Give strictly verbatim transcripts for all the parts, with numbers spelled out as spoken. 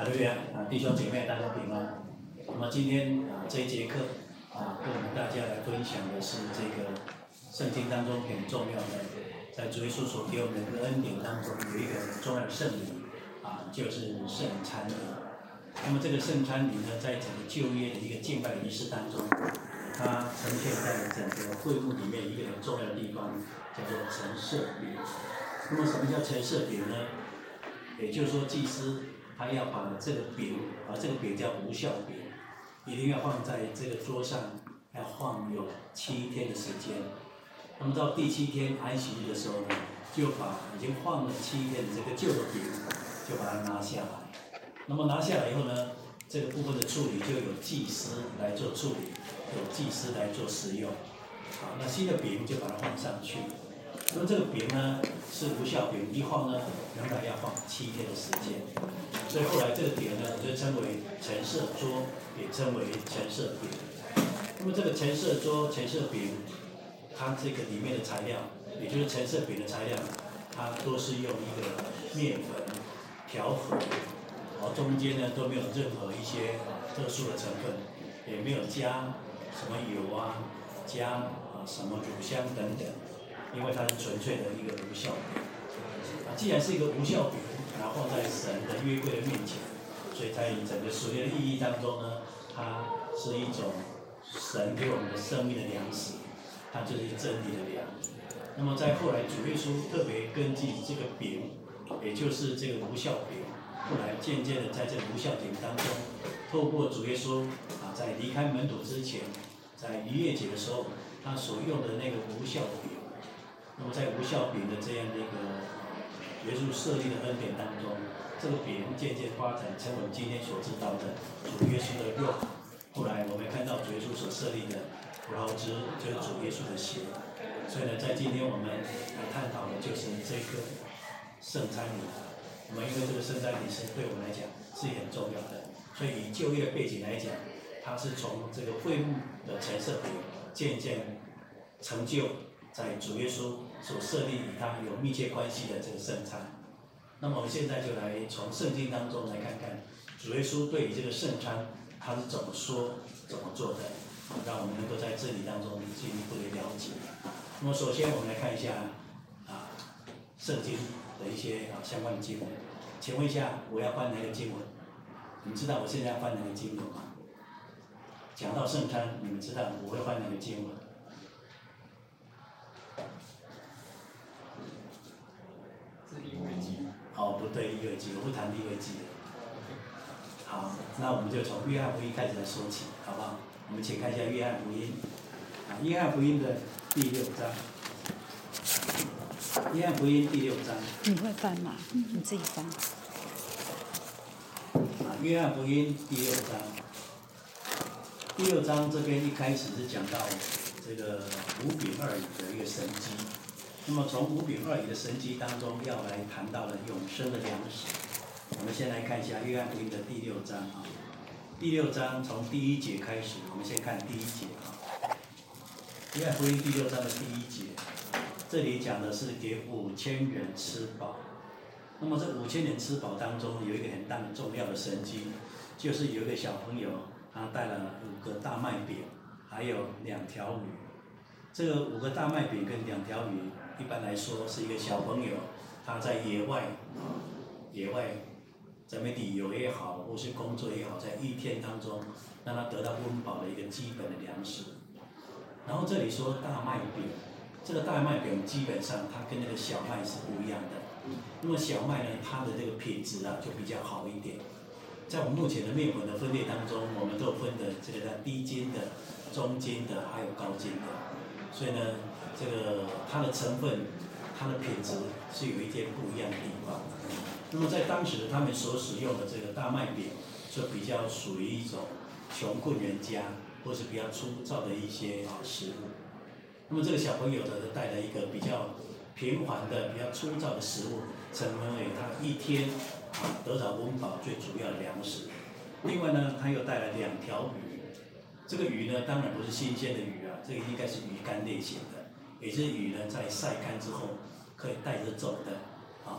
哈利路亚啊，弟兄姐妹，大家平安。那么今天啊这一节课啊，跟我们大家来分享的是这个圣经当中很重要的，在主耶稣所给我们的恩典当中有一个很重要的圣礼啊，就是圣餐礼。那么这个圣餐礼呢，在整个旧约的一个敬拜仪式当中，它呈现在整个会幕里面一个很重要的地方，叫做陈设饼。那么什么叫陈设饼呢？也就是说，祭司他要把这个饼，把这个饼叫无酵饼，一定要放在这个桌上，要放有七天的时间。那么到第七天安息日的时候呢，就把已经放了七天的这个旧的饼，就把它拿下来。那么拿下来以后呢，这个部分的处理就有祭司来做处理，有祭司来做食用。好，那新的饼就把它放上去。那么这个饼呢是无酵饼，一放呢仍然要放七天的时间，所以后来这个饼呢就称为陈设桌，也称为陈设饼。那么这个陈设桌、陈设饼，它这个里面的材料，也就是陈设饼的材料，它都是用一个面粉调和，然后中间呢都没有任何一些特殊的成分，也没有加什么油啊，加啊什么乳香等等。因为它是纯粹的一个无酵饼啊，既然是一个无酵饼，然后放在神的约柜的面前，所以在整个属灵的意义当中呢，它是一种神给我们的生命的粮食，它就是真理的粮。那么在后来主耶稣特别根据这个饼，也就是这个无酵饼，后来渐渐的在这个无酵饼当中，透过主耶稣啊，在离开门徒之前，在逾越节的时候，他所用的那个无酵饼。那么在无酵饼的这样的一个耶稣设立的恩典当中，这个饼渐渐发展成我们今天所知道的主耶稣的肉。后来我们看到主耶稣所设立的葡萄汁，就是主耶稣的血。所以呢，在今天我们来探讨的就是这个圣餐礼。我们因为这个圣餐礼是对我们来讲是很重要的，所以以旧约的背景来讲，它是从这个会幕的陈设饼渐渐成就。在主耶稣所设立与他有密切关系的这个圣餐，那么我们现在就来从圣经当中来看看主耶稣对于这个圣餐他是怎么说、怎么做的，让我们能够在真理当中进一步的了解。那么首先我们来看一下啊圣经的一些啊相关的经文。请问一下，我要翻哪个经文？你们知道我现在要翻哪个经文吗？讲到圣餐，你们知道我会翻哪个经文？哦，不对，利未记，我不谈利未记的。好，那我们就从约翰福音开始来说起，好不好？我们请看一下约翰福音，啊，约翰福音的第六章。约翰福音第六章。 你会翻吗？你自己翻。 啊，约翰福音第六章。第六章这边一开始是讲到这个五饼二鱼的一个神迹。那么从五饼二鱼的神迹当中，要来谈到了永生的粮食。我们先来看一下约翰福音的第六章啊，第六章从第一节开始，我们先看第一节啊。约翰福音第六章的第一节，这里讲的是给五千人吃饱。那么这五千人吃饱当中，有一个很大的重要的神迹，就是有一个小朋友，他带了五个大麦饼，还有两条鱼。这个五个大麦饼跟两条鱼，一般来说是一个小朋友他在野外啊，野外在那边旅游也好，或是工作也好，在一天当中让他得到温饱的一个基本的粮食。然后这里说大麦饼，这个大麦饼基本上它跟那个小麦是不一样的。那么小麦呢，它的这个品质啊就比较好一点。在我们目前的面粉的分类当中，我们都有分的这个叫低筋的、中筋的，还有高筋的。所以呢，这个它的成分、它的品质是有一些不一样的地方。那么在当时他们所使用的这个大麦饼，就比较属于一种穷困人家，或是比较粗糙的一些啊食物。那么这个小朋友呢，带了一个比较平凡的、比较粗糙的食物，成为他一天啊得到温饱最主要的粮食。另外呢，他又带了两条鱼。这个鱼呢，当然不是新鲜的鱼啊，这个应该是鱼干类型的，也是鱼呢在晒干之后可以带着走的啊。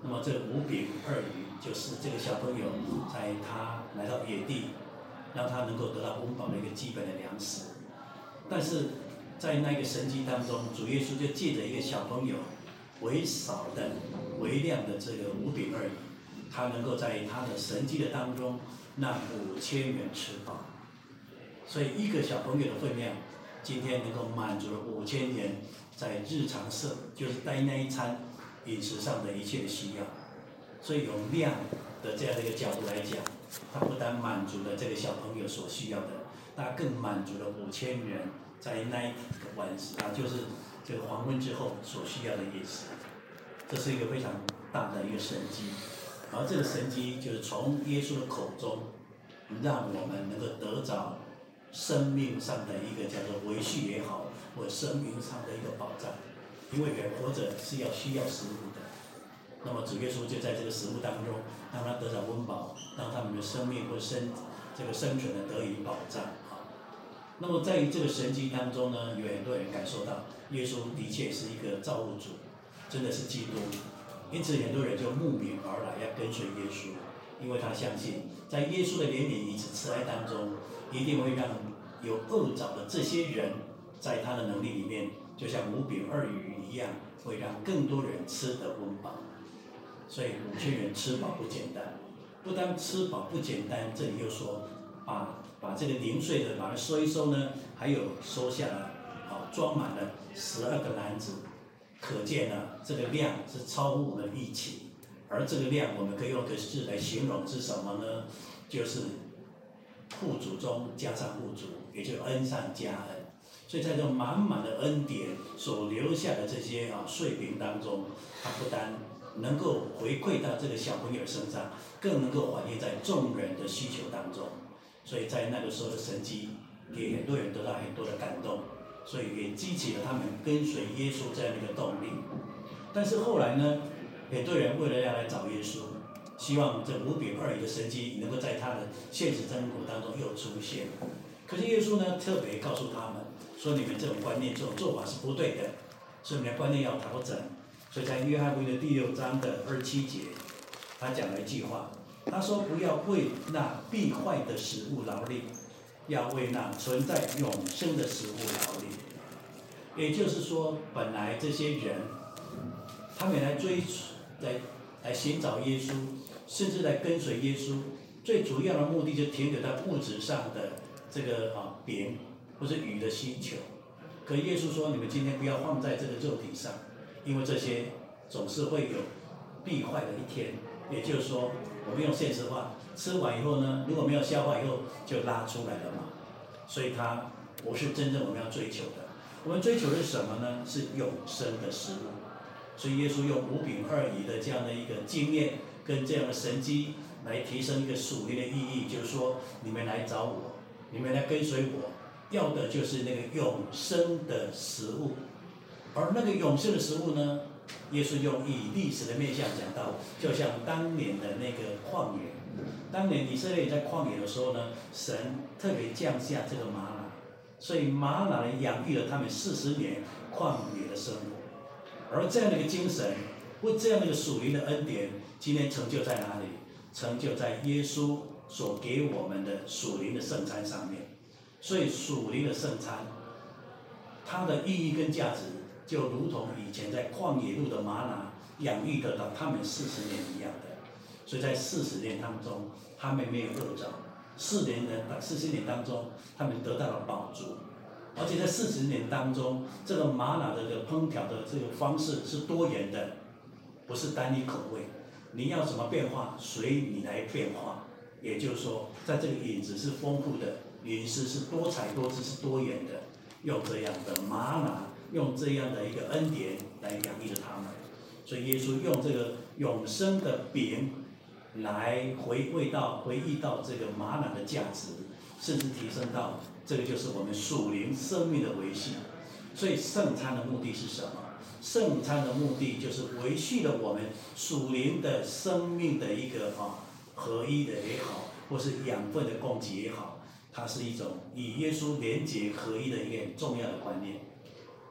那么这五饼二鱼就是这个小朋友在他来到野地，让他能够得到温饱的一个基本的粮食。但是在那个神迹当中，主耶稣就借着一个小朋友微少的、微量的这个五饼二鱼，他能够在他的神迹的当中让五千人吃饱。所以一个小朋友的分量，今天能够满足了五千人在日常生，就是在那一餐饮食上的一切的需要。所以用量的这样的一个角度来讲，它不单满足了这个小朋友所需要的，它更满足了五千人在那一个晚上，啊，就是这个黄昏之后所需要的饮食。这是一个非常大的一个神迹，而这个神迹就是从耶稣的口中，让我们能够得着生命上的一个叫做维系也好，或生命上的一个保障。因为人活着是要需要食物的，那么主耶稣就在这个食物当中，让他得着温饱，让他们的生命或生这个生存的得以保障。那么在这个神迹当中呢，有很多人感受到耶稣的确是一个造物主，真的是基督，因此很多人就慕名而来要跟随耶稣，因为他相信在耶稣的怜悯以及慈爱当中，一定会让有恶找的这些人，在他的能力里面，就像五饼二鱼一样，会让更多人吃得温饱。所以五千人吃饱不简单，不单吃饱不简单，这里又说把把这个零碎的把它收一收呢，还有收下来，好装满了十二个篮子，可见呢这个量是超乎我们的预期。而这个量我们可以用个字来形容是什么呢？就是富足中加上富足，也就恩上加恩。所以在这满满的恩典所留下的这些啊碎饼当中，它不单能够回馈到这个小朋友身上，更能够反映在众人的需求当中。所以在那个时候的神迹，给很多人得到很多的感动，所以也激起了他们跟随耶稣这样的一个动力。但是后来呢，很多人为了要来找耶稣，希望这五饼二鱼的神迹能够在他的现实生活当中又出现。可是耶稣呢，特别告诉他们说：“你们这种观念、这种做法是不对的，所以你们的观念要调整。”所以在约翰福音的第六章的二十七节，他讲了一句话，他说：“不要为那必坏的食物劳力，要为那存在永生的食物劳力。”也就是说，本来这些人，他们来追来来寻找耶稣，甚至来跟随耶稣，最主要的目的就停留在物质上的这个啊饼或者鱼的需求。可耶稣说：“你们今天不要放在这个肉体上。”因为这些总是会有必坏的一天，也就是说，我们用现实话，吃完以后呢，如果没有消化以后就拉出来了嘛，所以它不是真正我们要追求的。我们追求的是什么呢？是永生的食物。所以耶稣用五饼二鱼的这样的一个经验跟这样的神迹来提升一个属灵的意义，就是说，你们来找我，你们来跟随我，要的就是那个永生的食物。而那个永生的食物呢，耶稣用以历史的面向讲到，就像当年的那个旷野，当年以色列在旷野的时候呢，神特别降下这个玛拿，所以玛拿呢养育了他们四十年旷野的生活。而这样的一个精神，或这样的一个属灵的恩典，今天成就在哪里？成就在耶稣所给我们的属灵的圣餐上面。所以属灵的圣餐，它的意义跟价值，就如同以前在旷野路的玛拿养育得到他们四十年一样的。所以在四十年当中，他们没有饿着；四年的四十年当中，他们得到了饱足。而且在四十年当中，这个玛拿的这个烹调的这个方式是多元的，不是单一口味。你要什么变化，随你来变化。也就是说，在这个饮食是丰富的，饮食是多彩多姿，是多元的。用这样的玛拿，用这样的一个恩典来养育着他们。所以耶稣用这个永生的饼来回味到、回忆到这个玛拿的价值，甚至提升到这个就是我们属灵生命的维系。所以圣餐的目的是什么？圣餐的目的就是维系了我们属灵的生命的一个啊合一的也好，或是养分的供给也好，它是一种与耶稣连结合一的一个很重要的观念。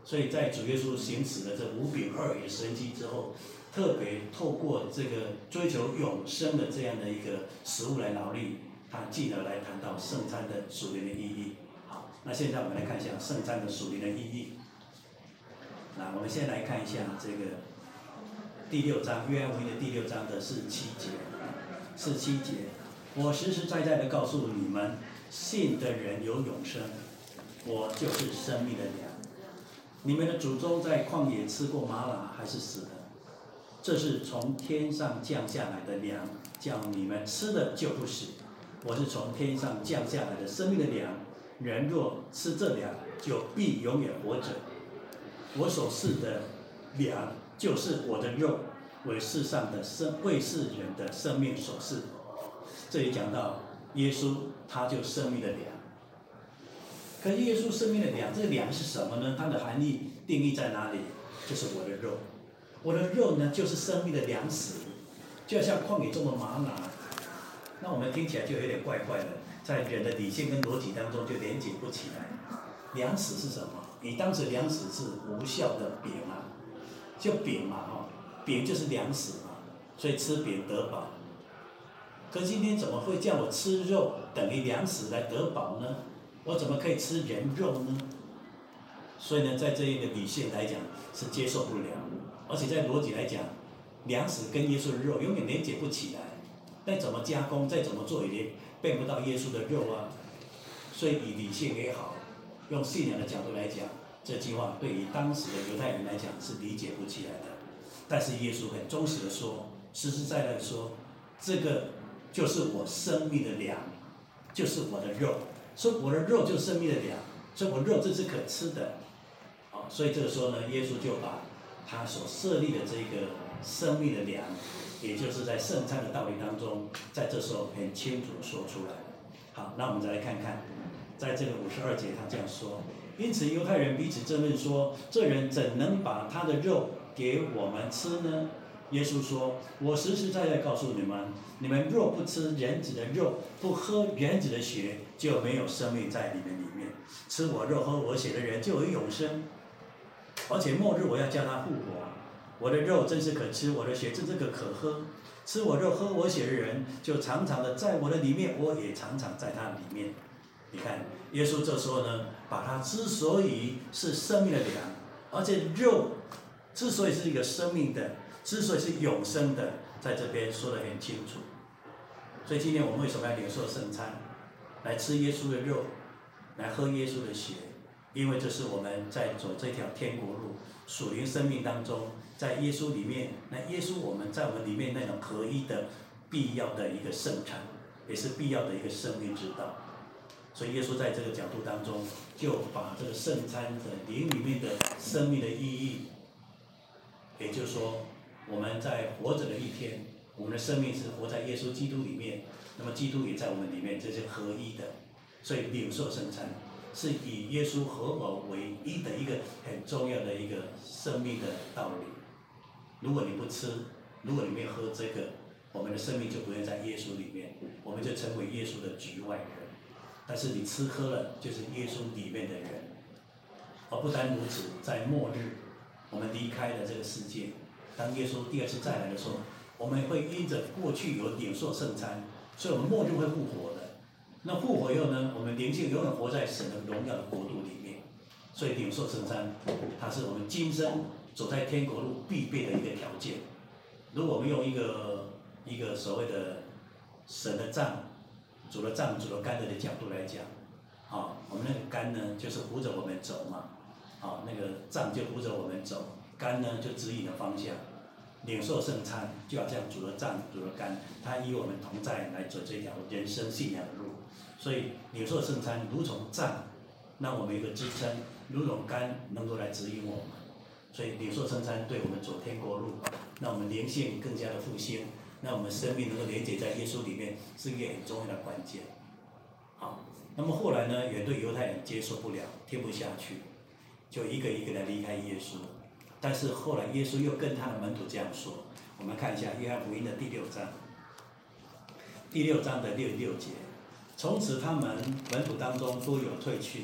所以在主耶稣行使了这五饼二鱼的神迹之后，特别透过这个追求永生的这样的一个食物来劳力，他进而来谈到圣餐的属灵的意义。好，那现在我们来看一下圣餐的属灵的意义。那我们先来看一下这个第六章，约翰福音的第六章的四十七节。四十七节，我实实在在的告诉你们，信的人有永生，我就是生命的粮。你们的祖宗在旷野吃过玛拿，还是死的？这是从天上降下来的粮，叫你们吃的就不死。我是从天上降下来的生命的粮，人若吃这粮，就必永远活着。我所赐的粮，就是我的肉，为世上的生为世人的生命所赐。这里讲到耶稣，他就生命的粮。可是耶稣生命的粮，这个粮是什么呢？它的含义定义在哪里？就是我的肉。我的肉呢，就是生命的粮食，就好像旷野中的玛拿。那我们听起来就有点怪怪的，在人的理性跟逻辑当中就连接不起来。粮食是什么？你当时粮食是无效的饼啊，就饼嘛，哈，饼就是粮食嘛，所以吃饼得饱。可今天怎么会叫我吃肉等于粮食来得饱呢？我怎么可以吃人肉呢？所以呢，在这一个理性来讲是接受不了，而且在逻辑来讲，粮食跟耶稣的肉永远连接不起来。再怎么加工，再怎么做，也变不到耶稣的肉啊。所以以理性也好，用信仰的角度来讲，这句话对于当时的犹太人来讲是理解不起来的。但是耶稣很忠实的说，实实在在的说，这个就是我生命的粮，就是我的肉。说我的肉就是生命的粮，所以我肉这是可吃的。哦，所以这个时候呢，耶稣就把他所设立的这个生命的粮，也就是在圣餐的道理当中，在这时候很清楚地说出来了。好，那我们再来看看，在这个五十二节他这样说：因此犹太人彼此争论说，这人怎能把他的肉给我们吃呢？耶稣说：我实实在在告诉你们，你们若不吃人子的肉，不喝人子的血，就没有生命在你们里面。吃我肉喝我血的人就有永生，而且末日我要叫他复活。我的肉真是可吃，我的血真是个可喝。吃我肉喝我血的人，就常常的在我的里面，我也常常在他里面。你看，耶稣这时候呢，把他之所以是生命的粮，而且肉之所以是一个生命的，之所以是永生的，在这边说得很清楚。所以今天我们为什么要领受圣餐，来吃耶稣的肉，来喝耶稣的血？因为这是我们在走这条天国路，属灵生命当中，在耶稣里面，那耶稣我们在我们里面那种合一的必要的一个圣餐，也是必要的一个生命之道。所以耶稣在这个角度当中，就把这个圣餐的灵里面的生命的意义，也就是说，我们在活着的一天，我们的生命是活在耶稣基督里面，那么基督也在我们里面，这是合一的。所以领受圣餐是以耶稣合而为一的一个很重要的一个生命的道理。如果你不吃，如果你没有喝这个，我们的生命就不会在耶稣里面，我们就成为耶稣的局外人。但是你吃喝了，就是耶稣里面的人。而不单如此，在末日，我们离开了这个世界，当耶稣第二次再来的时候，我们会因着过去有领受圣餐，所以我们末日会复活的。那复活以后呢，我们灵性永远活在神的荣耀的国度里面。所以领受圣餐，它是我们今生走在天国路必备的一个条件。如果我们用一个一个所谓的神的杖，主的杖、主的竿的角度来讲，啊，我们那个竿呢，就是扶着我们走嘛，啊，那个杖就扶着我们走，竿呢就指引了方向。领受圣餐就好像主的杖、主的竿，它与我们同在来走这条人生信仰的路。所以领受圣餐如同杖，让我们有一个支撑；如同竿能够来指引我们。所以领受圣餐对我们走天国路，让我们灵性更加的复兴，让我们生命能够连接在耶稣里面，是一个很重要的关键。好，那么后来呢，也对犹太人接受不了，听不下去，就一个一个的离开耶稣。但是后来耶稣又跟他的门徒这样说，我们看一下约翰福音的第六章，第六章的六十六节。从此他们门徒当中都有退去，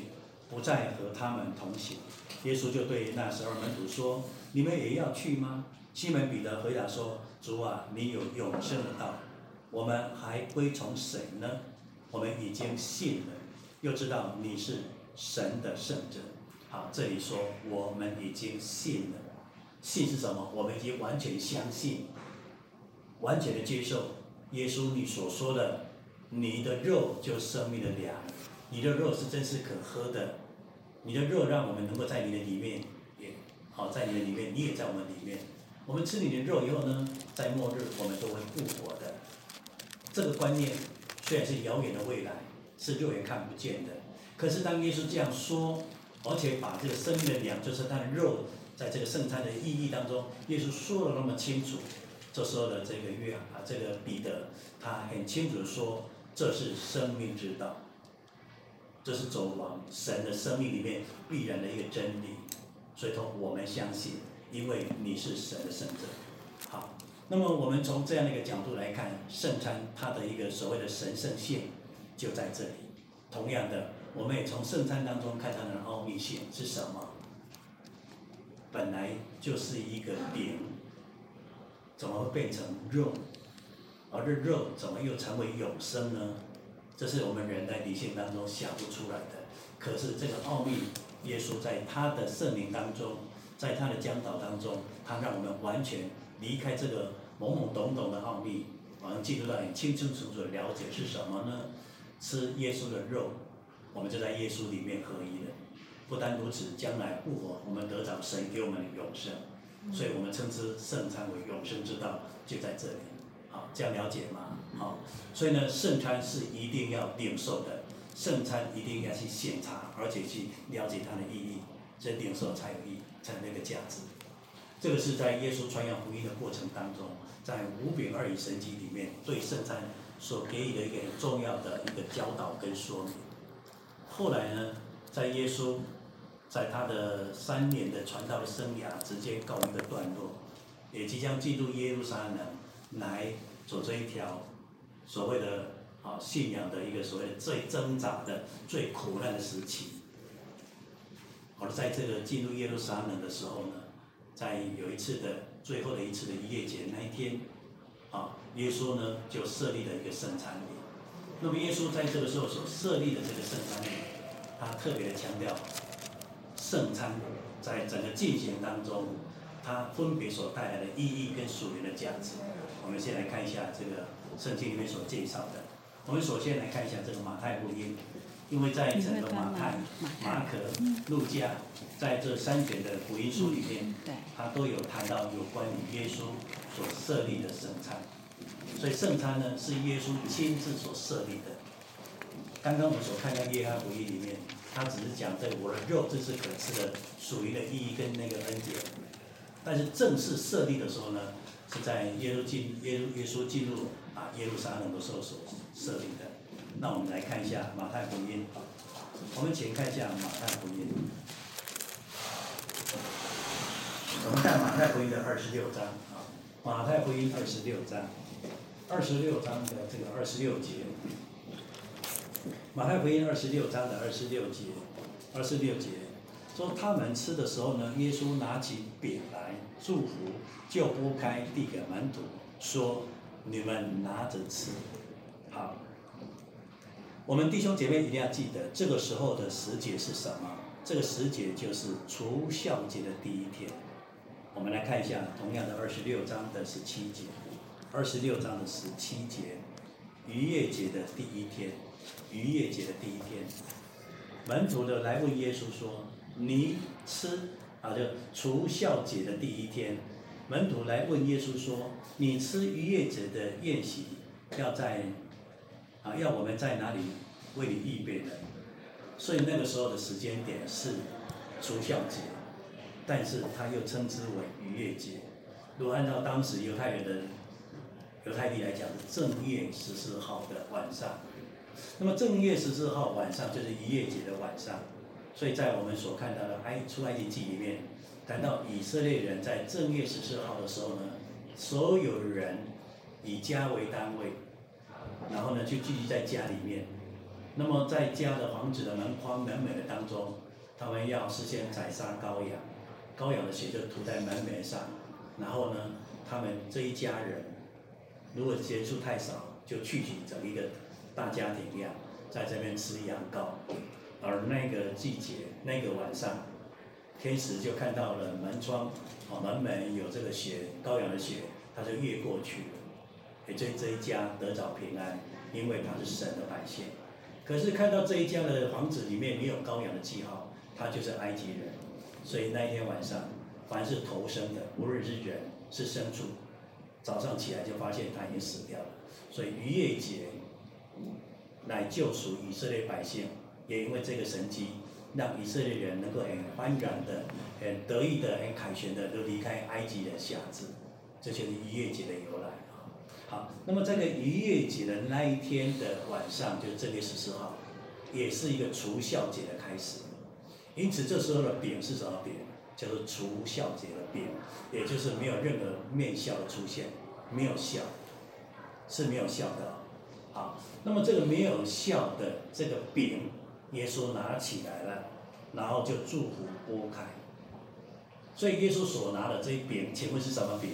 不再和他们同行。耶稣就对那十二门徒说：“你们也要去吗？”西门彼得回答说：“主啊，你有永生的道，我们还归从谁呢？我们已经信了，又知道你是神的圣者。”好，这里说我们已经信了，信是什么？我们已经完全相信，完全的接受耶稣你所说的，你的肉就是生命的粮，你的肉是真是可喝的，你的肉让我们能够在你的里面，也好在你的里面，你也在我们里面。我们吃你的肉以后呢，在末日我们都会复活的。这个观念虽然是遥远的未来，是肉眼看不见的，可是当耶稣这样说，而且把这个生命的粮，就是他的肉，在这个圣餐的意义当中，耶稣说的那么清楚。这时候的这个约啊，这个彼得，他很清楚的说，这是生命之道，这是走往神的生命里面必然的一个真理。所以说，我们相信，因为你是神的圣者。好，那么我们从这样的一个角度来看，圣餐它的一个所谓的神圣性就在这里。同样的，我们也从圣餐当中看它的奥秘性是什么？本来就是一个饼，怎么会变成肉？而这肉怎么又成为永生呢？这是我们人在理性当中想不出来的。可是这个奥秘，耶稣在他的圣灵当中，在他的教导当中，他让我们完全离开这个懵懵懂懂的奥秘，我们进入到很清清楚楚的了解是什么呢？吃耶稣的肉，我们就在耶稣里面合一了。不单如此，将来复活，我们得着神给我们的永生，所以我们称之圣餐为永生之道，就在这里。好，这样了解吗？好，所以呢，圣餐是一定要领受的，圣餐一定要去检查，而且去了解它的意义，这领受才有意义，才有那个价值。这个是在耶稣传扬福音的过程当中，在五饼二鱼神迹里面，对圣餐所给予的一个很重要的一个教导跟说明。后来呢，在耶稣在他的三年的传道的生涯直接告一个段落，也即将进入耶路撒冷来走这一条所谓的啊信仰的一个所谓的最挣扎的、最苦难的时期。而在这个进入耶路撒冷的时候呢，在有一次的最后的一次的逾越节那一天，啊，耶稣呢就设立了一个圣餐礼。那么耶稣在这个时候所设立的这个圣餐礼，他特别的强调圣餐在整个进行当中，它分别所带来的意义跟属灵的价值。我们先来看一下这个圣经里面所介绍的。我们首先来看一下这个马太福音，因为在整个马太、马可、路加，在这三卷的福音书里面，它都有谈到有关于耶稣所设立的圣餐。所以圣餐呢，是耶稣亲自所设立的。刚刚我们所看到约翰福音里面，他只是讲这我的肉这是可吃的，属于的意义跟那个恩典。但是正式设立的时候呢，是在耶稣进耶耶稣进入啊耶路撒冷的时候所设立的。那我们来看一下马太福音，我们请看一下马太福音。我们看马太福音的二十六章啊，马太福音二十六章，二十六章的这个二十六节。马太福音二十六章的二十六节，二十六节说他们吃的时候呢，耶稣拿起饼来祝福，就拨开递给门徒，说：“你们拿着吃。”好，我们弟兄姐妹一定要记得，这个时候的时节是什么？这个时节就是除酵节的第一天。我们来看一下，同样的二十六章的十七节，二十六章的十七节，逾越节的第一天。逾越节的第一天，门徒的来问耶稣说：“你吃啊，就除酵节的第一天，门徒来问耶稣说：你吃逾越节的宴席，要在啊，要我们在哪里为你预备的？”所以那个时候的时间点是除酵节，但是他又称之为逾越节。如果按照当时犹太人的犹太历来讲，是正月十四号的晚上。那么正月十四号晚上就是逾越节的晚上，所以在我们所看到的埃出埃及记里面，谈到以色列人在正月十四号的时候呢，所有人以家为单位，然后呢就聚集在家里面， 那么在家的房子的门框门楣的当中，他们要事先宰杀羔羊，羔羊的血就涂在门楣上，然后呢，他们这一家人如果人数太少，就聚集成一个大家庭一样，在这边吃羊羔。而那个季节，那个晚上，天使就看到了门窗，哦，门楣有这个血，羔羊的血，他就越过去了。也这这一家得着平安，因为他是神的百姓。可是看到这一家的房子里面没有羔羊的记号，他就是埃及人。所以那一天晚上，凡是投生的，无论是人是牲畜，早上起来就发现他已经死掉了。所以逾越节乃救赎以色列百姓。也因为这个神迹，让以色列人能够很欢然的、很得意的、很凯旋的，都离开埃及的辖制，这就是逾越节的由来啊。好，那么这个逾越节的那一天的晚上，就是正月十四号，也是一个除酵节的开始。因此，这时候的饼是什么饼？叫做除酵节的饼，也就是没有任何面酵的出现，没有酵，是没有酵的。好，那么这个没有酵的这个饼。耶稣拿起来了，然后就祝福拨开。所以耶稣所拿的这一饼，请问是什么饼？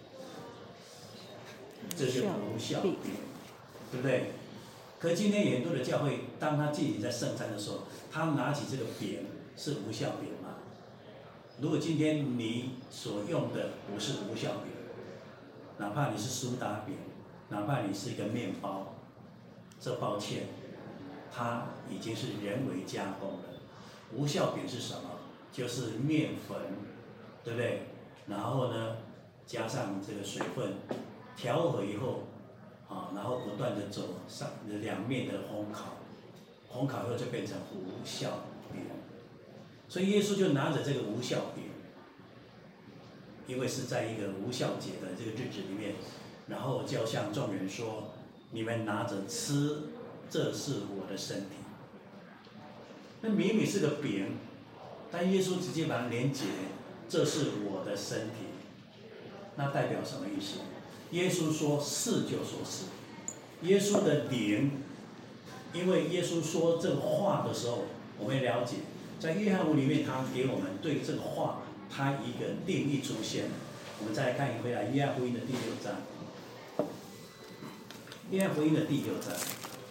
这是无酵饼，对不对？可今天很多的教会，当他进行在圣餐的时候，他拿起这个饼是无酵饼吗？如果今天你所用的不是无酵饼，哪怕你是苏打饼，哪怕你是一个面包，这抱歉。它已经是人为加工了。无酵饼是什么？就是面粉，对不对？然后呢，加上这个水分，调和以后，啊，然后不断的走上两面的烘烤，烘烤以后就变成无酵饼。所以耶稣就拿着这个无酵饼，因为是在一个无酵节的这个日子里面，然后就向众人说：“你们拿着吃。”这是我的身体。那明明是个饼，但耶稣直接把它连结，这是我的身体。那代表什么意思？耶稣说是就说是。耶稣的灵，因为耶稣说这个话的时候，我们了解，在约翰福音里面，他给我们对这个话，他一个定义出现。我们再来看一回来，约翰福音的第六章。约翰福音的第六章。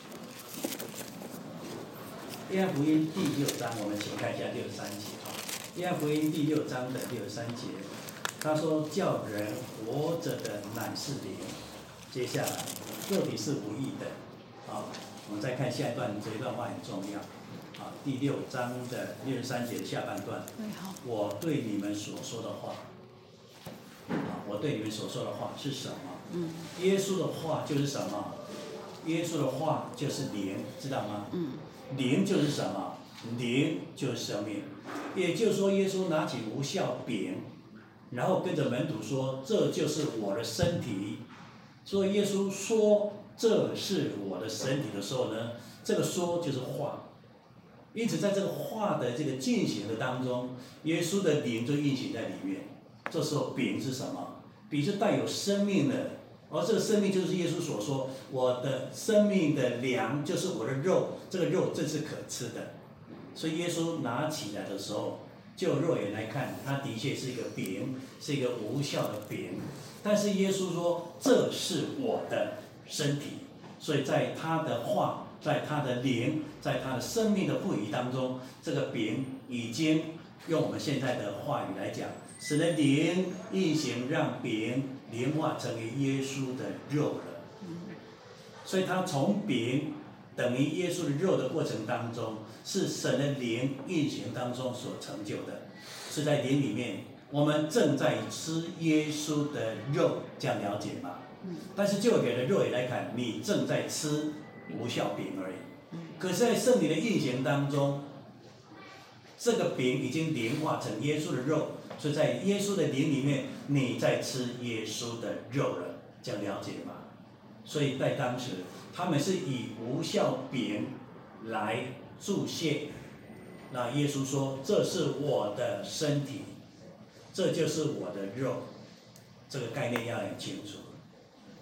约翰福音第六章，我们请看一下六十三节啊。约翰福音第六章的六十三节，他说：“叫人活着的乃是灵。”接下来，肉体是无益的。好，我们再看下一段，这一段话很重要。啊，第六章的六十三节的下半段，我对你们所说的话，啊，我对你们所说的话是什么？嗯，耶稣的话就是什么？耶稣的话就是灵，知道吗？嗯。灵就是什么？灵就是生命。也就是说，耶稣拿起无酵饼，然后跟着门徒说：“这就是我的身体。”所以耶稣说：“这是我的身体”的时候呢，这个说就是话。因此，在这个话的这个进行的当中，耶稣的灵就运行在里面。这时候饼是什么？饼是带有生命的。而这个生命就是耶稣所说，我的生命的粮就是我的肉，这个肉正是可吃的。所以耶稣拿起来的时候，就肉眼来看，它的确是一个饼，是一个无酵的饼。但是耶稣说这是我的身体，所以在他的话，在他的灵，在他的生命的赋予当中，这个饼已经用我们现在的话语来讲，使得灵运行，让饼灵化成为耶稣的肉了。所以他从饼等于耶稣的肉的过程当中，是神的灵运行当中所成就的，是在灵里面，我们正在吃耶稣的肉，这样了解吗？但是就人的肉眼来看，你正在吃无酵饼而已。可是，在圣灵的运行当中，这个饼已经灵化成耶稣的肉，所以在耶稣的灵里面，你在吃耶稣的肉了，这样了解吗？所以在当时，他们是以无酵饼来祝谢。那耶稣说：“这是我的身体，这就是我的肉。”这个概念要很清楚。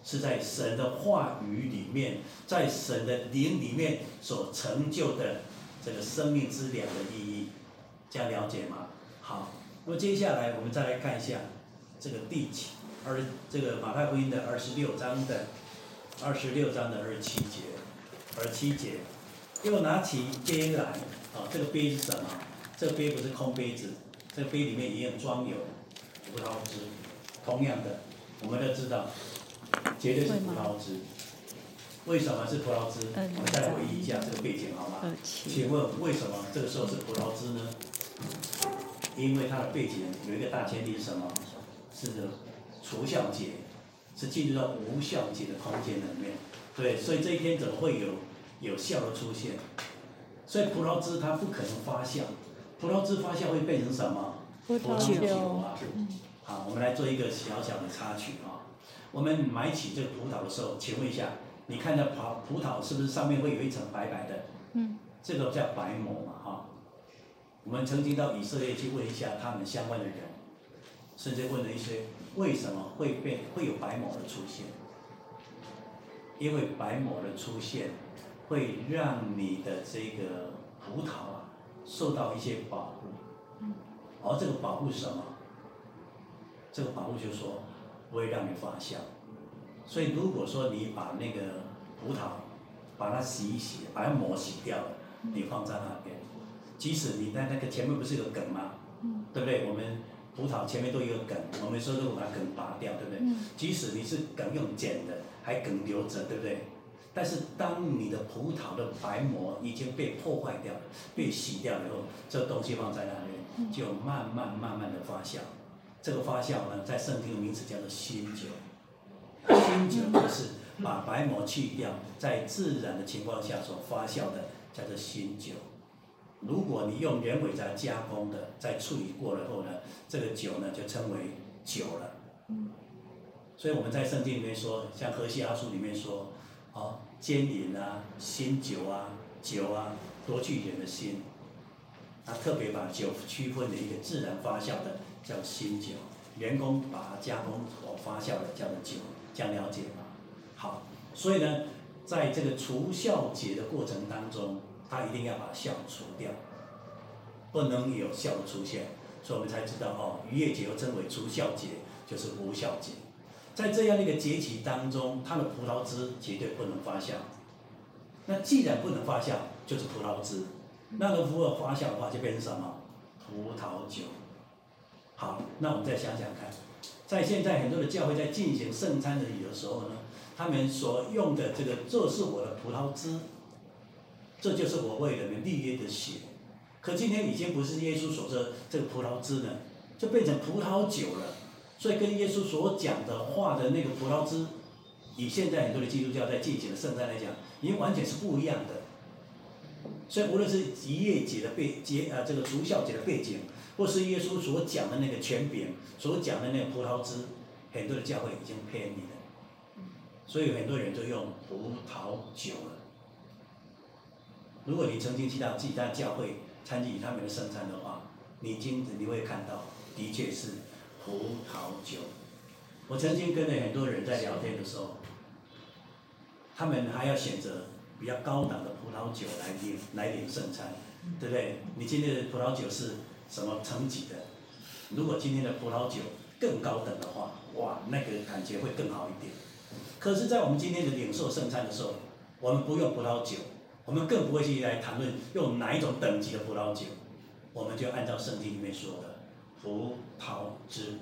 是在神的话语里面，在神的灵里面所成就的这个生命之粮的意义，这样了解吗？好，那么接下来我们再来看一下这个第几二这个马太福音的二十六章的二十六章的二十七节，二十七节，又拿起杯来，啊，这个杯是什么？这个杯不是空杯子，这个杯里面一样装有葡萄汁。同样的，我们都知道，绝对是葡萄汁。为什么是葡萄汁？我们再来回忆一下这个背景好吗？请问为什么这个时候是葡萄汁呢？因为它的背景有一个大前提是什么？是除酵节，是进入到无酵节的空间里面。对，所以这一天怎么会有有酵的出现？所以葡萄汁它不可能发酵，葡萄汁发酵会变成什么？ 葡萄酒啊。好，我们来做一个小小的插曲啊。我们买起这个葡萄的时候，请问一下，你看到葡葡萄是不是上面会有一层白白的？嗯。这个叫白膜嘛，哈。我们曾经到以色列去问一下他们相关的人，甚至问了一些为什么会变会有白膜的出现？因为白膜的出现会让你的这个葡萄啊受到一些保护，而这个保护是什么？这个保护就是说不会让你发酵。所以如果说你把那个葡萄把它洗一洗，把它膜洗掉了，你放在那边，即使你在那个前面不是有梗吗？对不对？我们葡萄前面都有梗，我们说如果把梗拔掉，对不对？即使你是梗用剪的，还梗留着，对不对？但是当你的葡萄的白膜已经被破坏掉了，被洗掉了以后，这个东西放在那边，就慢慢慢慢的发酵。这个发酵呢，在圣经的名词叫做新酒。新酒就是把白膜去掉，在自然的情况下所发酵的，叫做新酒。如果你用人为再加工的，再处理过了后呢，这个酒呢就称为酒了。所以我们在圣经里面说，像何西阿书里面说，哦，奸淫啊、新酒啊、酒啊，多去人的心。他特别把酒区分的一个自然发酵的叫新酒，人工把它加工所发酵的叫做酒，这样了解吗？好，所以呢，在这个除酵节的过程当中，他一定要把酵除掉，不能有酵的出现，所以我们才知道哦，逾越节又称为除酵节，就是无酵节。在这样的一个节期当中，它的葡萄汁绝对不能发酵。那既然不能发酵，就是葡萄汁。那如果发酵的话，就变成什么？葡萄酒。好，那我们再想想看，在现在很多的教会在进行圣餐的礼的时候呢，他们所用的这个，这是我的葡萄汁，这就是我为人们立约的血。可今天已经不是耶稣所说的这个葡萄汁呢，就变成葡萄酒了。所以跟耶稣所讲的话的那个葡萄汁，以现在很多的基督教在进行的圣餐来讲，已经完全是不一样的。所以无论是逾越节的背节啊，这个除酵节的背景，或是耶稣所讲的那个权柄，所讲的那个葡萄汁，很多的教会已经偏离了。所以很多人就用葡萄酒了。如果你曾经去到其他教会参与他们的圣餐的话，你今你会看到，的确是葡萄酒。我曾经跟了很多人在聊天的时候，他们还要选择比较高档的葡萄酒来领来领圣餐，对不对？你今天的葡萄酒是什么层级的？如果今天的葡萄酒更高等的话，哇，那个感觉会更好一点。可是，在我们今天的领受圣餐的时候，我们不用葡萄酒，我们更不会去来谈论用哪一种等级的葡萄酒，我们就按照圣经里面说的葡萄汁。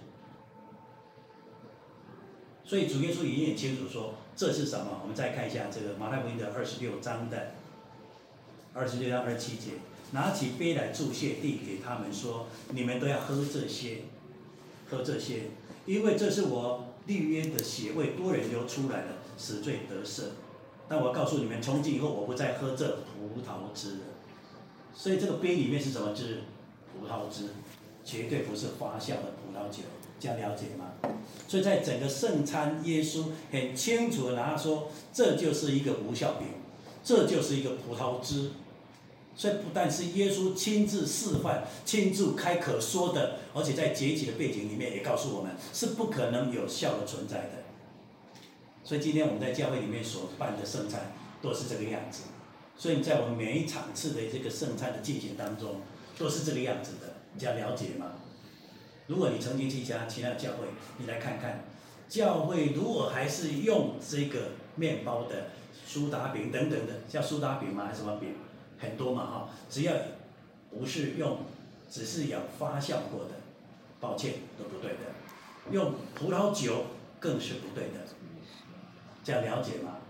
所以主耶稣也很清楚说这是什么。我们再看一下这个马太福音的二十六章的二十六章二十七节，拿起杯来祝谢，递给他们说：“你们都要喝这些，喝这些，因为这是我立约的血，为多人流出来了，使罪得赦。但我告诉你们，从今以后我不再喝这葡萄汁了。”所以这个杯里面是什么汁？葡萄汁，绝对不是发酵的葡萄酒。这样了解吗？所以在整个圣餐，耶稣很清楚的拿说，这就是一个无酵饼，这就是一个葡萄汁。所以不但是耶稣亲自示范、亲自开口说的，而且在节期的背景里面也告诉我们，是不可能有酵的存在的。 所以今天我们在教会里面所办的圣餐都是这个样子。所以在我们每一场次的这个圣餐的进行当中，都是这个样子的，你这样了解吗？如果你曾经去一家其他的教会，你来看看，教会如果还是用这个面包的苏打饼等等的，像苏打饼吗？还是什么饼？很多嘛哈，只要不是用，只是有发酵过的，抱歉都不对的。用葡萄酒更是不对的，这样了解吗？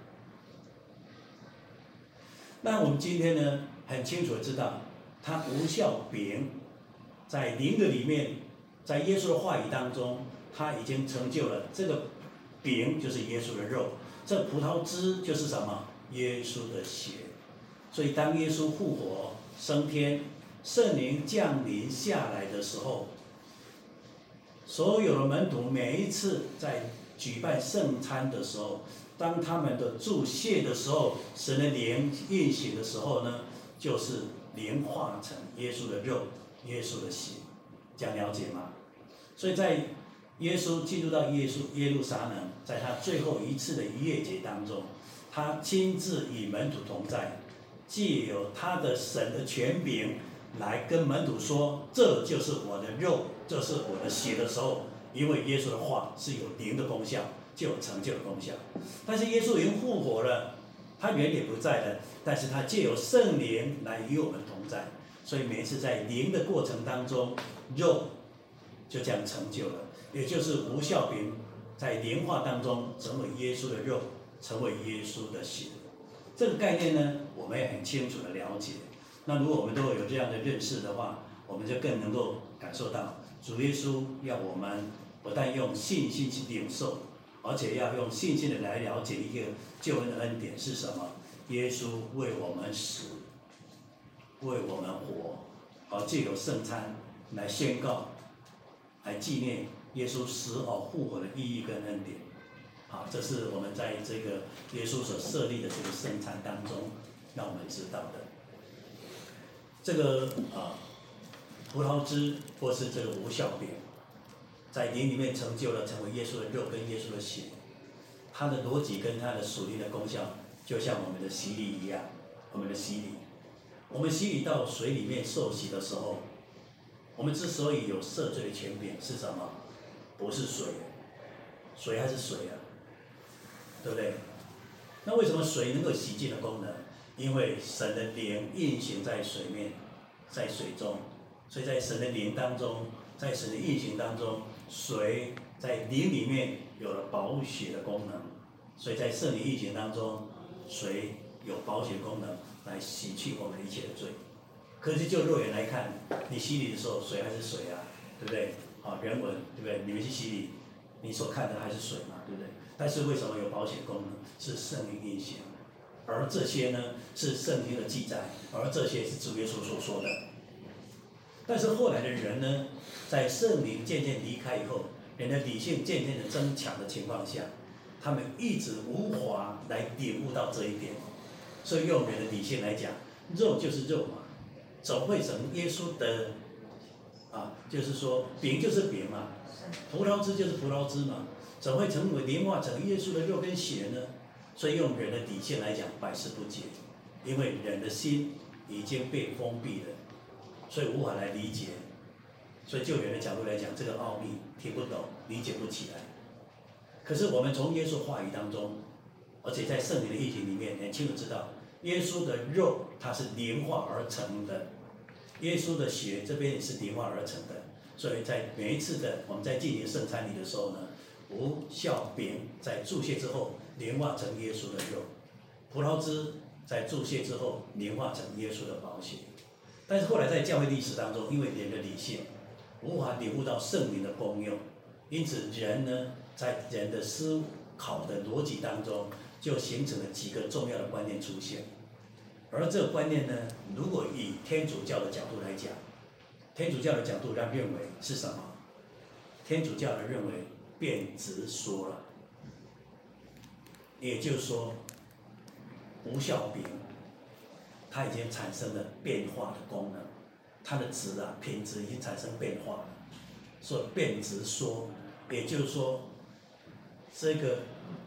那我们今天呢，很清楚的知道，它无酵饼在灵的里面，在耶稣的话语当中，它已经成就了。这个饼就是耶稣的肉，这葡萄汁就是什么？耶稣的血。所以当耶稣复活升天，圣灵降临下来的时候，所有的门徒每一次在举办圣餐的时候，当他们的祝谢的时候，神的灵运行的时候呢，就是灵化成耶稣的肉、耶稣的血，这样了解吗？所以在耶稣进入到耶稣耶路撒冷，在他最后一次的逾越节当中，他亲自与门徒同在，藉由他的神的权柄来跟门徒说：“这就是我的肉，这是我的血”的时候，因为耶稣的话是有灵的功效，就有成就的功效。但是耶稣已经复活了，他人也不在了，但是他借由圣灵来与我们同在，所以每一次在灵的过程当中，肉就这样成就了，也就是无酵饼在灵化当中成为耶稣的肉，成为耶稣的血。这个概念呢，我们也很清楚的了解。那如果我们都有这样的认识的话，我们就更能够感受到主耶稣要我们不但用信心去领受，而且要用信心的来了解一个救恩的恩典是什么。耶稣为我们死，为我们活，而藉由圣餐来宣告，来纪念耶稣死而复活的意义跟恩典。好，这是我们在这个耶稣所设立的这个圣餐当中，让我们知道的。这个啊，葡萄汁或是这个无酵饼，在灵里面成就了成为耶稣的肉跟耶稣的血。它的逻辑跟它的属灵的功效，就像我们的洗礼一样。我们的洗礼，我们洗礼到水里面受洗的时候，我们之所以有赦罪的权柄是什么？不是水，水还是水啊，对不对？那为什么水能够洗净的功能？因为神的灵运行在水面，在水中，所以在神的灵当中，在神的运行当中，水在灵里面有了保血的功能，所以在圣灵运行当中，水有保血功能来洗去我们一切的罪。可是就肉眼来看，你洗礼的时候，水还是水啊，对不对？好，人文，对不对？你们去洗礼，你所看的还是水嘛，对不对？但是为什么有保险功能？是圣灵运行，而这些呢是圣经的记载，而这些是主耶稣所说的。但是后来的人呢，在圣灵渐渐离开以后，人的理性渐渐的增强的情况下，他们一直无法来领悟到这一点。所以用人的理性来讲，肉就是肉嘛，总会成耶稣的啊，就是说饼就是饼嘛，葡萄汁就是葡萄汁嘛，怎会成为灵化成耶稣的肉跟血呢？所以用人的底线来讲，百思不解，因为人的心已经被封闭了，所以无法来理解。所以就人的角度来讲，这个奥秘听不懂，理解不起来。可是我们从耶稣话语当中，而且在圣灵的议题里面，很清楚知道，耶稣的肉它是灵化而成的，耶稣的血这边也是灵化而成的。所以在每一次的我们在进行圣餐礼的时候呢，无酵饼在注谢之后灵化成耶稣的肉，葡萄汁在注谢之后灵化成耶稣的宝血。但是后来在教会历史当中，因为人的理性无法领悟到圣灵的功用，因此人呢在人的思考的逻辑当中，就形成了几个重要的观念出现。而这个观念呢，如果以天主教的角度来讲，天主教的角度让认为是什么？天主教的认为变质说了，也就是说，无酵饼它已经产生了变化的功能，它的质啊品质已经产生变化了，所以变质说，也就是说，这个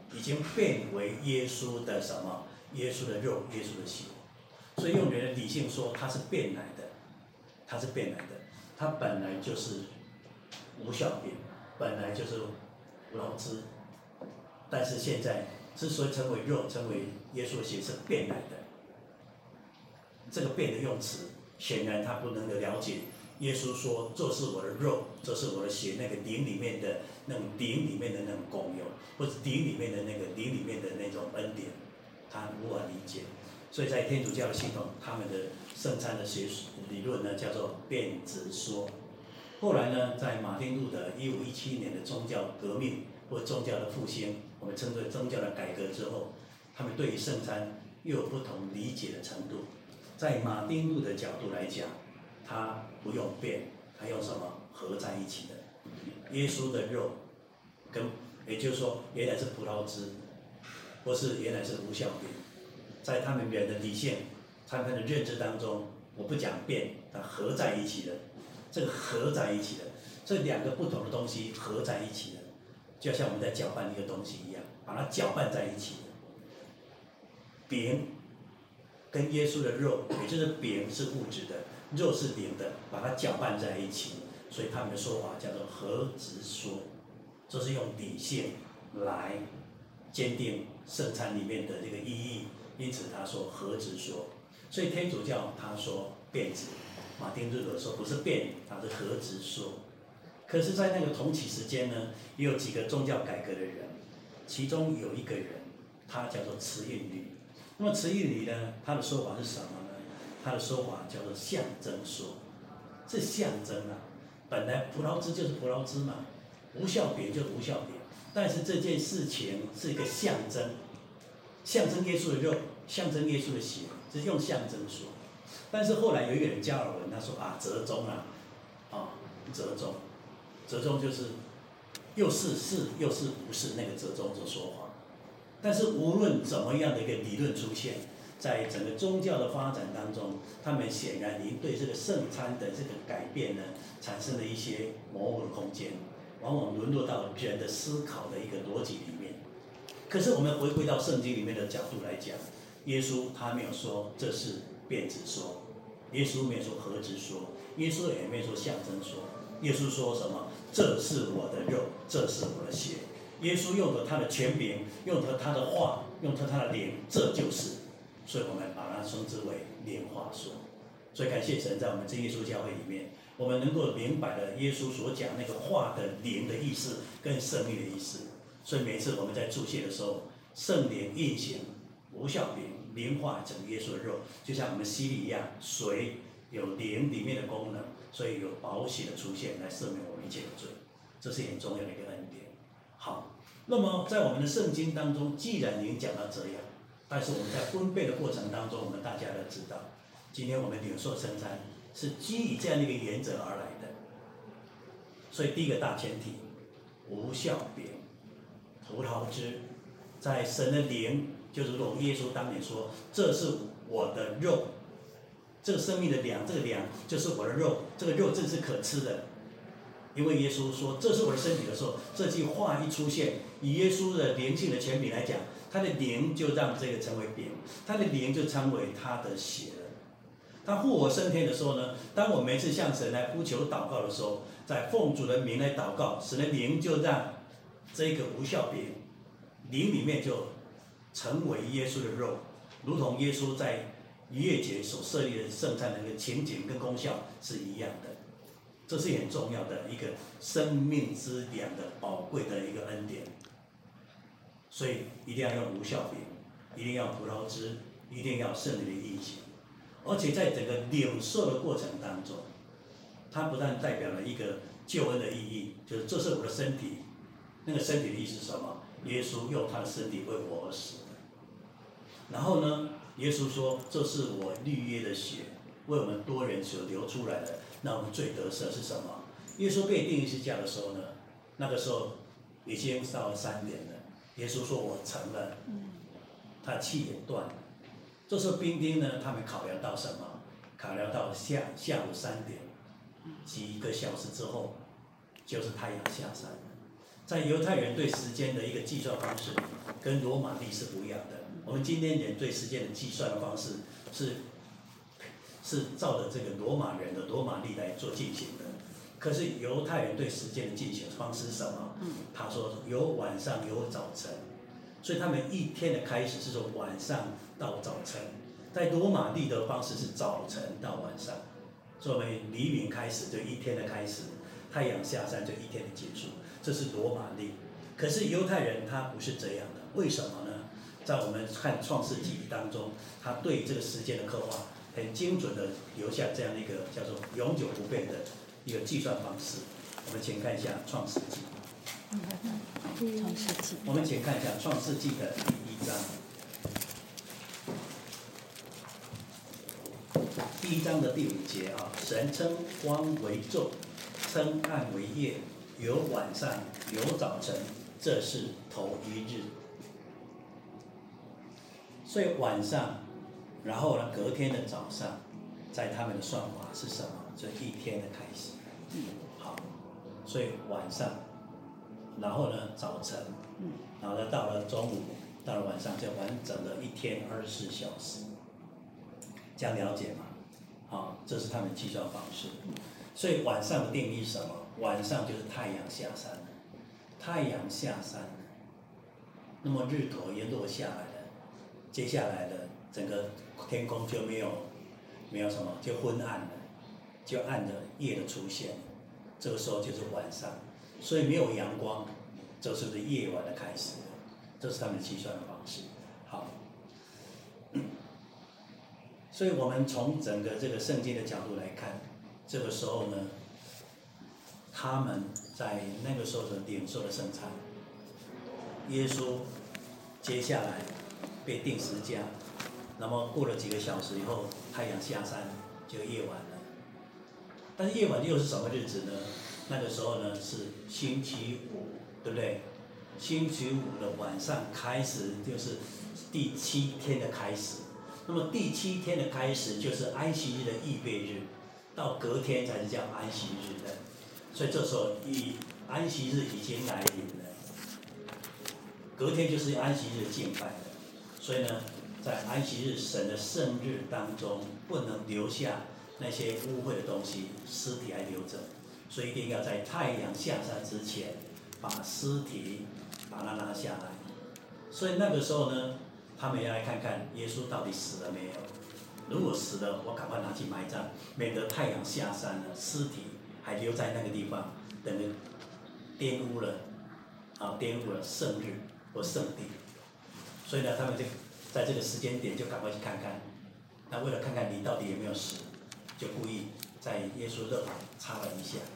已经变为耶稣的什么？耶稣的肉，耶稣的血。所以用人的理性说，它是变来的，它是变来的，它本来就是无效饼，本来就是无劳汁，但是现在之所以成为肉，成为耶稣的血，是变来的。这个变的用词，显然他不能够了解。耶稣说：“这是我的肉，这是我的血。”那个灵里面的那种灵里面的那种功用，或者灵里面的那个灵里面的那种恩典，他无法理解。所以在天主教的系统，他们的圣餐的学理论呢，叫做变质说。后来呢，在马丁路德一五一七年的宗教革命或宗教的复兴，我们称为宗教的改革之后，他们对于圣餐又有不同理解的程度。在马丁路的角度来讲，他不用变，他用什么合在一起的？耶稣的肉跟，也就是说，原来是葡萄汁，或是原来是无酵饼，在他们人的理性、他们的认知当中，我不讲变，它合在一起的。这个合在一起的，这两个不同的东西合在一起的，就像我们在搅拌一个东西一样，把它搅拌在一起的。饼跟耶稣的肉，也就是饼是物质的，肉是灵的，把它搅拌在一起，所以他们的说法叫做合质说，这是用理性来坚定圣餐里面的这个意义，因此他说合质说。所以天主教他说变质，马丁路德说不是变，他是合质说。可是，在那个同期时间呢，也有几个宗教改革的人，其中有一个人，他叫做慈运理。那么慈运理呢，他的说法是什么呢？他的说法叫做象征说，是象征啊。本来葡萄汁就是葡萄汁嘛，无酵饼就是无酵饼，但是这件事情是一个象征，象征耶稣的肉，象征耶稣的血，是用象征说。但是后来有一个人加尔文，他说啊，折中啊，啊，折中，折中就是又是是又是不是那个折中的说法。但是无论怎么样的一个理论出现，在整个宗教的发展当中，他们显然已经对这个圣餐的这个改变呢，产生了一些模糊的空间，往往沦落到人的思考的一个逻辑里面。可是我们回归到圣经里面的角度来讲，耶稣他没有说这是变质说，耶稣没有说合质说，耶稣也没有说象征说，耶稣说什么？这是我的肉，这是我的血。耶稣用着他的权柄，用着他的话，用着他的灵，这就是。所以我们把它称之为灵化说。所以感谢神，在我们真耶稣教会里面，我们能够明白了耶稣所讲那个话的灵的意思跟生命的意思。所以每次我们在祝谢的时候，圣灵运行，无酵饼灵化成耶稣的肉，就像我们洗礼一样，水有灵里面的功能，所以有宝血的出现来赦免我们一切的罪，这是很重要的一个恩典。好，那么在我们的圣经当中，既然已经讲到这样，但是我们在分配的过程当中，我们大家都知道，今天我们领受圣餐是基于这样的一个原则而来的。所以第一个大前提，无酵饼、葡萄汁，在神的灵，就是如耶稣当年说：“这是我的肉。”这个生命的粮，这个粮就是我的肉，这个肉正是可吃的。因为耶稣说这是我的身体的时候，这句话一出现，以耶稣的灵性的权柄来讲，他的灵就让这个成为饼，他的灵就称为他的血了。他复活升天的时候呢，当我每次向神来呼求祷告的时候，在奉主的名来祷告，神的灵就让这个无酵饼灵里面就成为耶稣的肉，如同耶稣在逾越节所设立的圣餐的一个情景跟功效是一样的。这是很重要的一个生命之粮的宝贵的一个恩典，所以一定要用无酵饼，一定要葡萄汁，一定要圣灵的运行。而且在整个领受的过程当中，它不但代表了一个救恩的意义，就是这是我的身体，那个身体的意思是什么？耶稣用他的身体为我而死的。然后呢，耶稣说这是我立约的血，为我们多人所流出来的。那我们最得赦是什么？耶稣被钉十字架的时候呢，那个时候已经到了三点了。耶稣说：“我成了。”他气也断了。这时候兵丁呢，他们考量到什么？考量到下下午三点，几个小时之后，就是太阳下山了。 在犹太人对时间的一个计算方式，跟罗马历是不一样的。我们今天人对时间的计算的方式是是照着这个罗马人的罗马历来做进行的。可是犹太人对时间的进行方式是什么？他说有晚上有早晨，所以他们一天的开始是从晚上到早晨。在罗马历的方式是早晨到晚上，所以我们黎明开始就一天的开始，太阳下山就一天的结束，这是罗马历。可是犹太人他不是这样的，为什么呢？在我们看创世纪当中，他对这个时间的刻画很精准的留下这样的一个叫做永久不变的一个计算方式。我们请看一下创世纪。 创世纪。 我们请看一下创世纪的第一章。第一章的第五节啊，神称光为昼，称暗为夜，有晚上，有早晨，这是头一日。所以晚上，然后呢，隔天的早上，在他们的算法是什么？这一天的开始。好，所以晚上，然后呢，早晨，然后呢，到了中午，到了晚上，就完整的一天二十四小时。这样了解吗？好，这是他们计算方式。所以晚上的定义是什么？晚上就是太阳下山了，太阳下山了，那么日头也落下来了，接下来的整个天空就没有没有什么，就昏暗了，就暗的夜的出现，这个时候就是晚上，所以没有阳光，这就是夜晚的开始，这是他们计算的方式。好。所以我们从整个这个圣经的角度来看，这个时候呢，他们在那个时候的领受的圣餐，耶稣接下来被钉十字架，那么过了几个小时以后，太阳下山，就夜晚了。但是夜晚又是什么日子呢？那个时候呢是星期五，对不对？星期五的晚上开始就是第七天的开始。那么第七天的开始就是安息日的预备日，到隔天才是叫安息日的，所以这时候以安息日已经来临了，隔天就是安息日敬拜了。所以呢，在安息日神的圣日当中，不能留下那些污秽的东西，尸体还留着，所以一定要在太阳下山之前把尸体把它拿下来。所以那个时候呢，他们要来看看耶稣到底死了没有。如果死了，我赶快拿去埋葬，免得太阳下山了，尸体还留在那个地方，等于玷污了，啊，玷污了圣日或圣地。所以呢，他们就在这个时间点就赶快去看看。那为了看看你到底有没有死，就故意在耶稣肋旁插了一下。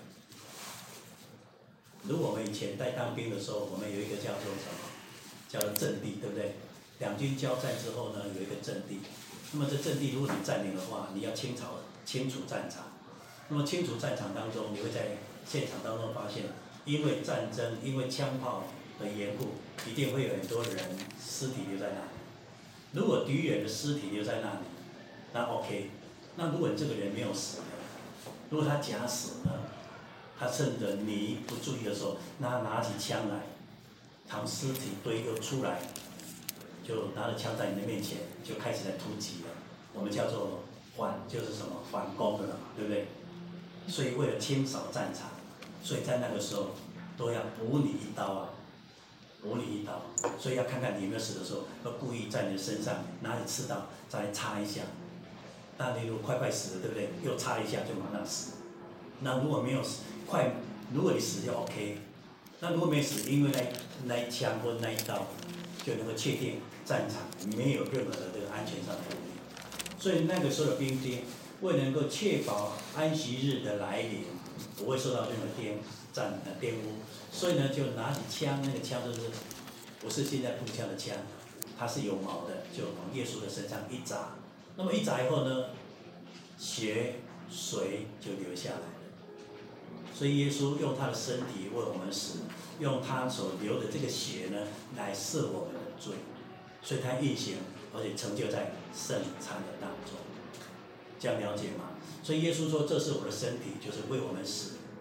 如果我们以前在当兵的时候，我们有一个叫做什么？叫做阵地，对不对？两军交战之后呢，有一个阵地。那么这阵地如果你占领的话，你要清朝清除战场。那么清除战场当中，你会在现场当中发现，因为战争，因为枪炮的缘故，一定会有很多人尸体留在那里。如果敌人的尸体留在那里，那 OK。那如果你这个人没有死呢？如果他假死呢？他趁着你不注意的时候，那他拿起枪来，当尸体堆又出来，就拿着枪在你的面前，就开始来突击了。我们叫做反，就是什么反攻的了，对不对？所以为了清扫战场，所以在那个时候都要补你一刀啊，补你一刀。所以要看看你有没有死的时候，要故意在你的身上拿起刺刀再插一下。那你如果快快死了，对不对？又插一下就马上死。那如果没有死，快，如果你死就 OK。那如果没死，因为那那一枪或那一刀，就能够确定战场没有任何的这个安全上的问题。所以那个时候的兵丁，为能够确保安息日的来临不会受到任何颠战呃玷污，所以呢就拿起枪，那个枪就是不是现在步枪的枪，它是有毛的，就往耶稣的身上一砸。那么一砸以后呢，血水就流下来了。所以耶稣用他的身体为我们死，用他所流的这个血呢，来赦我们的罪。所以他运行，而且成就在圣餐的当中。这样了解吗？所以耶稣说：“这是我的身体，就是为我们死。”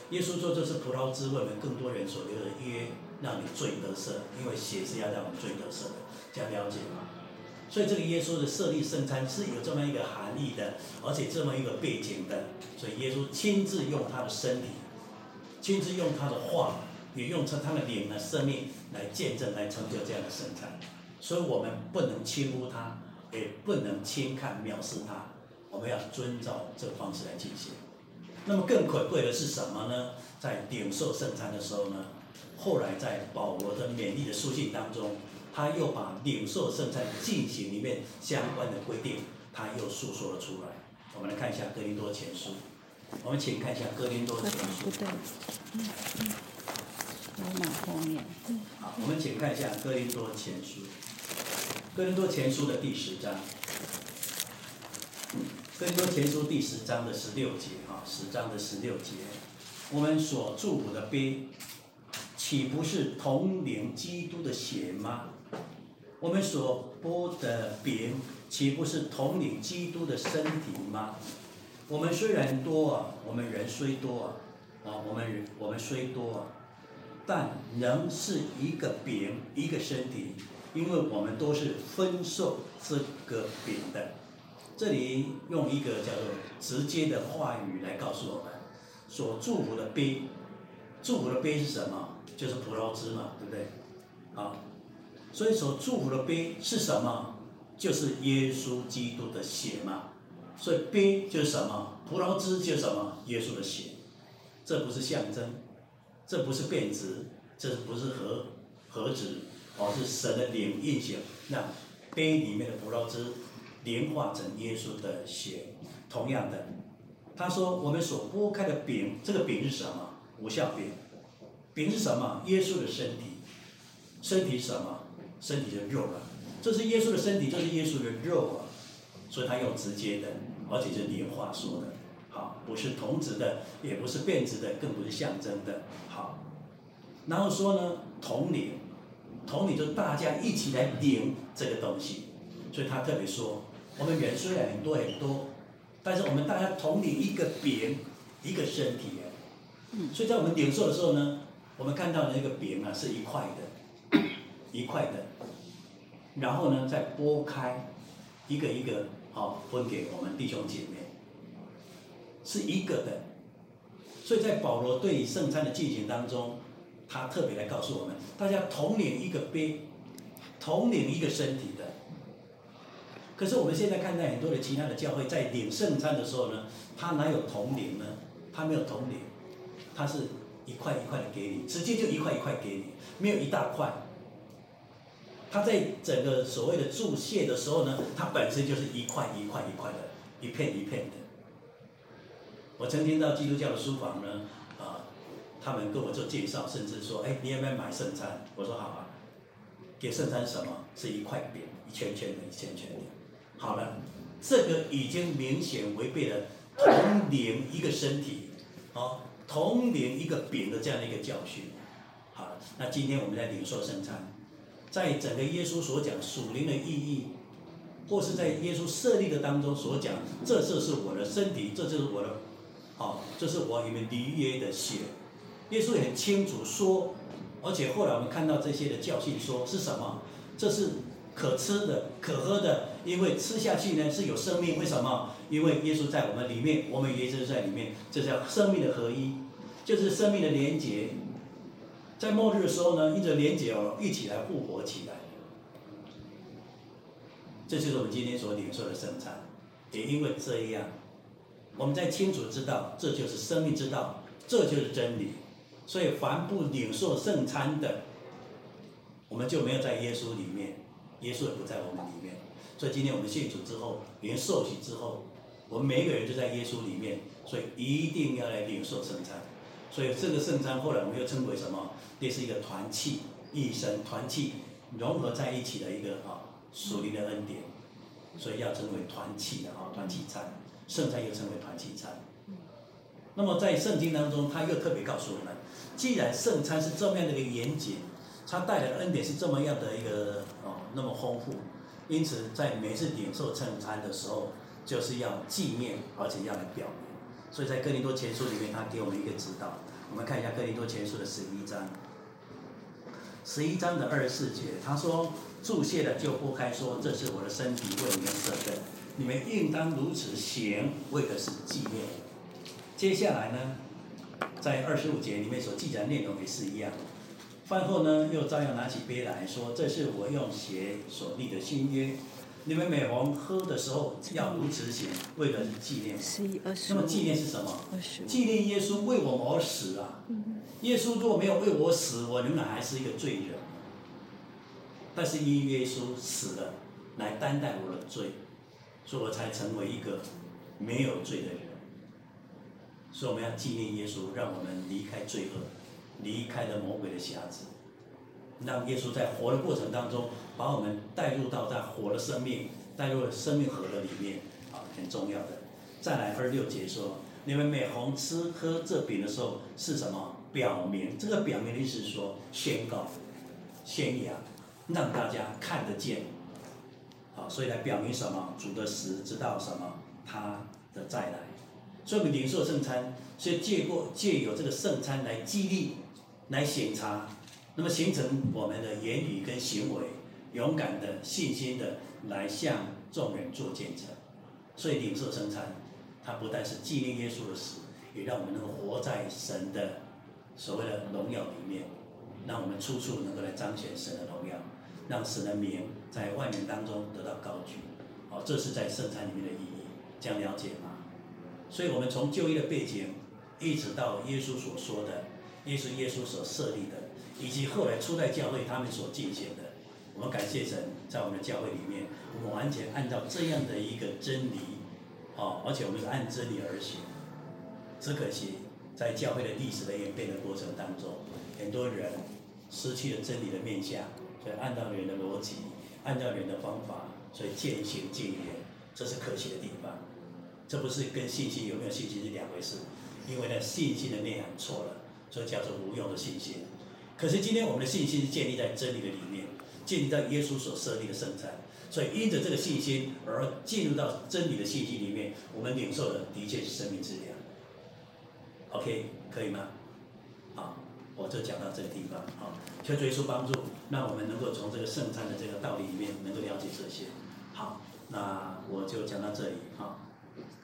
耶稣说这是葡萄汁为我们更多人所流的约，让你罪得赦，因为血是要让我们罪得赦的，这样了解吗？所以这个耶稣的设立圣餐是有这么一个含义的，而且这么一个背景的。所以耶稣亲自用他的身体，亲自用他的话，也用他的灵的生命来见证，来成就这样的圣餐。所以我们不能轻忽他，也不能轻看藐视他，我们要遵照这个方式来进行。那么更可贵的是什么呢？在领受圣餐的时候呢，后来在保罗的勉励的书信当中，他又把领受圣餐进行里面相关的规定，他又述说了出来。我们来看一下哥林多前书，我们请看一下哥林多前书。 不对，嗯嗯，罗马后面。 好，我们请看一下哥林多前书，哥林多前书的第十章。哥林多前书第十章的十六节啊，十章的十六节，我们所祝福的杯，岂不是同领基督的血吗？我们所擘的饼，岂不是同领基督的身体吗？我们虽然多啊，我们人虽多啊，啊，我们我们虽多啊，但仍是一个饼，一个身体，因为我们都是分受这个饼的。这里用一个叫做直接的话语来告诉我们，所祝福的杯，祝福的杯是什么？就是葡萄汁嘛，对不对？好，所以所祝福的杯是什么？就是耶稣基督的血嘛。所以杯就是什么？葡萄汁就是什么？耶稣的血。这不是象征，这不是变质，这不是和和质，而是神的灵运行，让杯里面的葡萄汁炼化成耶稣的血。同样的，他说我们所拨开的饼，这个饼是什么？无酵饼。饼是什么？耶稣的身体。身体是什么？身体就是肉啊。这是耶稣的身体，就是耶稣的肉啊。所以他用直接的，而且是连话说的。好，不是同质的，也不是变质的，更不是象征的。好，然后说呢，同领，同领就是大家一起来领这个东西。所以他特别说，我们人虽然很多很多，但是我们大家同领一个饼，一个身体。所以在我们领受的时候呢，我们看到那个饼啊是一块的，一块的，然后呢再拨开，一个一个好分给我们弟兄姐妹，是一个的。所以在保罗对圣餐的进行当中，他特别来告诉我们，大家同领一个杯，同领一个身体的。可是我们现在看到很多的其他的教会，在领圣餐的时候呢，他哪有同领呢？他没有同领，他是一块一块的给你，直接就一块一块给你，没有一大块。他在整个所谓的注谢的时候呢，它本身就是一块一块一块的，一片一片的。我曾经到基督教的书房呢，啊，他们跟我做介绍，甚至说，哎，你要不要买圣餐？我说好啊。给圣餐是什么？是一块饼，一圈圈的，一圈圈的。好了，这个已经明显违背了同领一个身体，哦，同领一个饼的这样的一个教训。好了，那今天我们在领受圣餐，在整个耶稣所讲属灵的意义，或是在耶稣设立的当中所讲，这就是我的身体，这就是我的，哦，这是我你们离约的血。耶稣也很清楚说，而且后来我们看到这些的教训说是什么？这是可吃的、可喝的，因为吃下去呢是有生命。为什么？因为耶稣在我们里面，我们耶稣在里面，这叫生命的合一，就是生命的连结。在末日的时候呢，因着连结哦，一起来复活起来。这就是我们今天所领受的圣餐。也因为这样，我们在清楚知道这就是生命之道，这就是真理。所以凡不领受圣餐的，我们就没有在耶稣里面，耶稣也不在我们里面。所以今天我们信主之后，连受洗之后，我们每一个人就在耶稣里面，所以一定要来领受圣餐。所以这个圣餐后来我们又称为什么？这是一个团契，一神团契融合在一起的一个啊属灵的恩典，所以要称为团契的啊团契餐，圣餐又称为团契餐。那么在圣经当中，他又特别告诉我们，既然圣餐是这么样的一个严谨，它带来的恩典是这么样的一个哦那么丰富，因此在每次领受圣餐的时候，就是要纪念，而且要来表明。所以在哥林多前书里面，他给我们一个指导， 我们看一下哥林多前书的十一章，十一章的二十四节，他说：“注谢了就拨开说，这是我的身体，为你们舍的，你们应当如此行，为的是纪念。”接下来呢，在二十五节里面所记载的内容也是一样。饭后呢，又照样拿起杯来说：“这是我用血所立的新约，你们每逢喝的时候要如此行，为的是纪念。” 十一二十那么纪念是什么？ 二十纪念耶稣为我们而死啊！耶稣如果没有为我死，我仍然还是一个罪人。但是因耶稣死了，来担待我的罪，所以我才成为一个没有罪的人。所以我们要纪念耶稣，让我们离开罪恶，离开了魔鬼的匣子，让耶稣在活的过程当中，把我们带入到在活的生命，带入了生命河的里面，啊，很重要的。再来二十六节说，你们每逢吃喝这饼的时候是什么？表明，这个表明的意思是说宣告、宣扬，让大家看得见。好，所以来表明什么？主的死，知道什么？他的再来。所以我们领受圣餐，所以借过借由这个圣餐来激励、来检查，那么形成我们的言语跟行为，勇敢的、信心的来向众人做见证。所以领受圣餐，它不但是纪念耶稣的死，也让我们能够活在神的所谓的荣耀里面，让我们处处能够来彰显神的荣耀，让神的名在万人当中得到高举。好，这是在圣餐里面的意义，这样了解吗？所以我们从旧约的背景，一直到耶稣所说的，耶稣耶稣所设立的，以及后来初代教会他们所进行的，我们感谢神，在我们的教会里面，我们完全按照这样的一个真理，哦，而且我们是按真理而行。只可惜，在教会的历史的演变的过程当中，很多人失去了真理的面向，所以按照人的逻辑，按照人的方法，所以渐行渐远，这是可惜的地方。这不是跟信心有没有信心是两回事，因为呢信心的内涵错了，所以叫做无用的信心。可是今天我们的信心是建立在真理的里面，建立在耶稣所设立的圣餐，所以因着这个信心而进入到真理的信息里面，我们领受的的确是生命之粮。OK， 可以吗？好，我就讲到这个地方。好，求主耶稣帮助，让我们能够从这个圣餐的这个道理里面能够了解这些。好，那我就讲到这里。好。